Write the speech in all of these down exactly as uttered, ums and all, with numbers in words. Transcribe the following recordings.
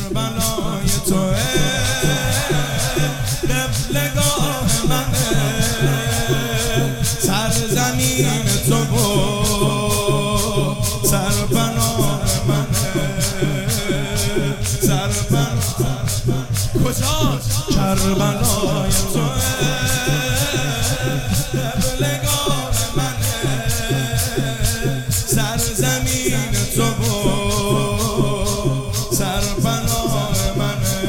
کربلای توه قبلگاه منه سرزمین تو و سرپناه منه سرپناه کجاست کربلای توه قبلگاه منه سرزمین تو و سرپناه منه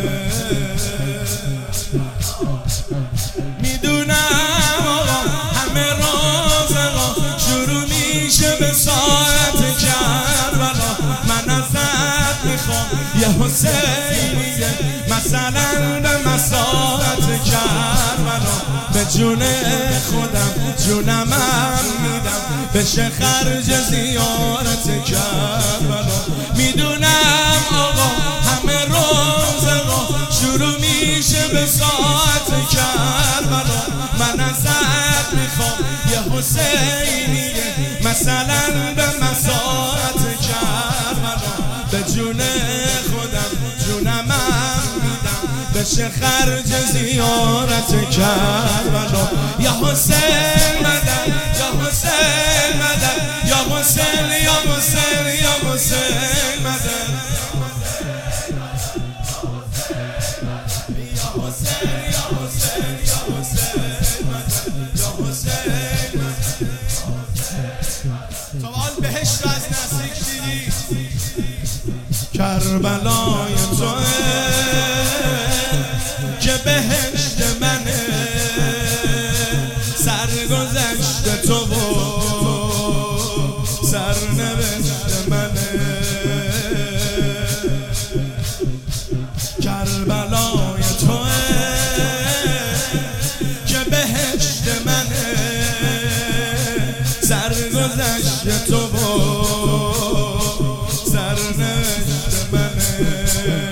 میدونم آقا همه رازقا شروع میشه به ساعت کربلا من ازت میخوام یه حسینیه مثلا به مساعت کربلا به جون خودم جونمم میدم بشه خرج زیارت کربلا میدونم آقا همه رازقا شروع میشه به ساعت کربلا من ازت میخوام یه حسینیه مثلا به مساعت کربلا به جون خودم جونمم میدم بشه خرج زیارت کربلا یا حسین مدد یا حسین مدد یا حسین یا حسین یا حسین مدد بهشت از نزدیک دیدی کربلای توه که بهشت منه سرگذشت تو و سرنوشت منه کربلای توه که بهشت منه سرگذشت تو و سرنوشت منه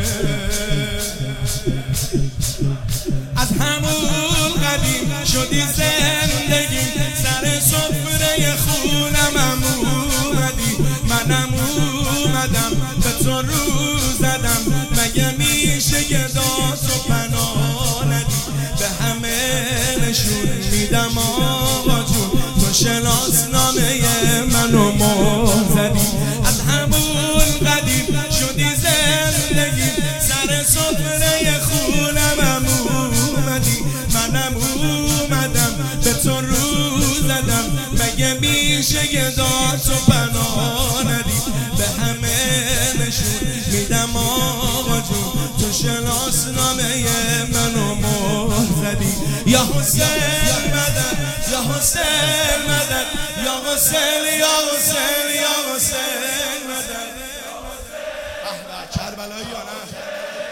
از همون قدیم شدی زندگی سر سفره خونم اومدی منم اومدم به تو رو زدم مگه میشه که داست و پناه ندی به همه نشون میدم آقا جون تو شناسنامه منو مرزدی از همون قدیم شدی زندگی سر سفره خونم اومدی منم اومدم به تو رو زدم مگه میشه که داست و پناه ندی به همه نشون میدم آقا جون تو شناسنامه منو مرزدی یا حسین مدد یا حسین مدد یا حسین یا حسین یا حسین مدد احنا کربلایی یا نه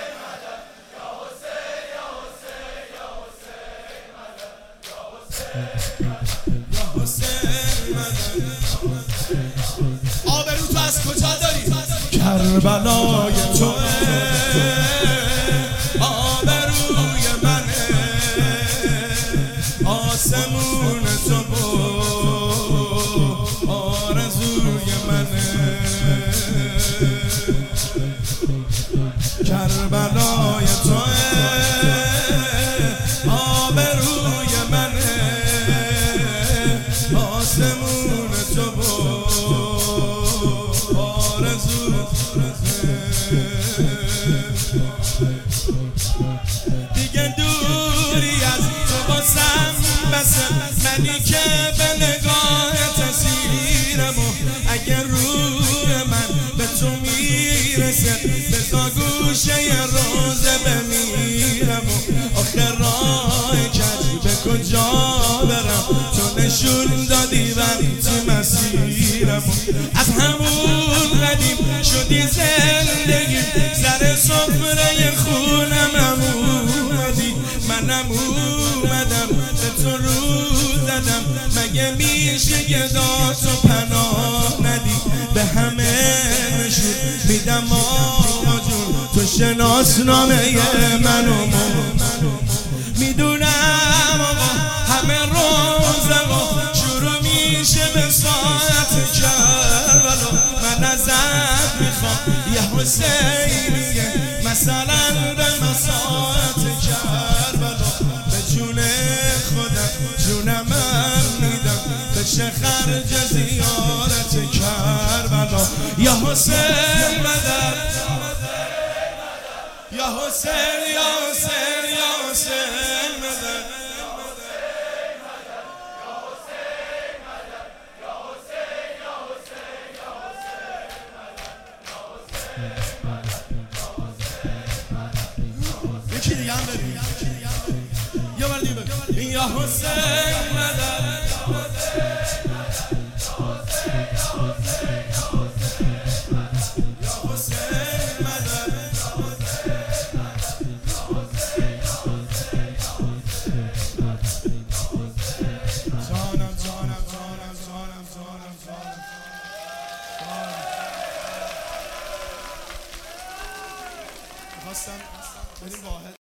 یا حسین مدد آبرو تو از کجا داری کربلای توه آبروی منه آسمون تو و آرزوی منه کربلای توه آبروی منه آسمون تو و آرزوی دیگه دوری از تو باسم بسه منی که به نگاه تسیرم و اگر روی من به تو میرسه بزا گوشه ی روزه بمیرم و آخر راه کج به کجا برم تو نشون دادی وقتی مسیرم و از همون قدیم شدی زندگی سر سفره خونم اومدی منم اومدم به تو رو زدم مگه میشه که داست و پناه ندی به همه نشون میدم آقا جون تو شناسنامه منو میدونم آقا همه روزقا شروع میشه به ساعت کربلا من ازت میخوام یه حسینیه مثلا به مساحت کربلا به جون خودم جونم میدم به چه خرج زیارت کربلا یا حسین مدد یا حسین یا حسین یا حسین مدد یکی دیگه هم ببین یه بار دیگه ببین یا حسین مدد خواستم بریم واحد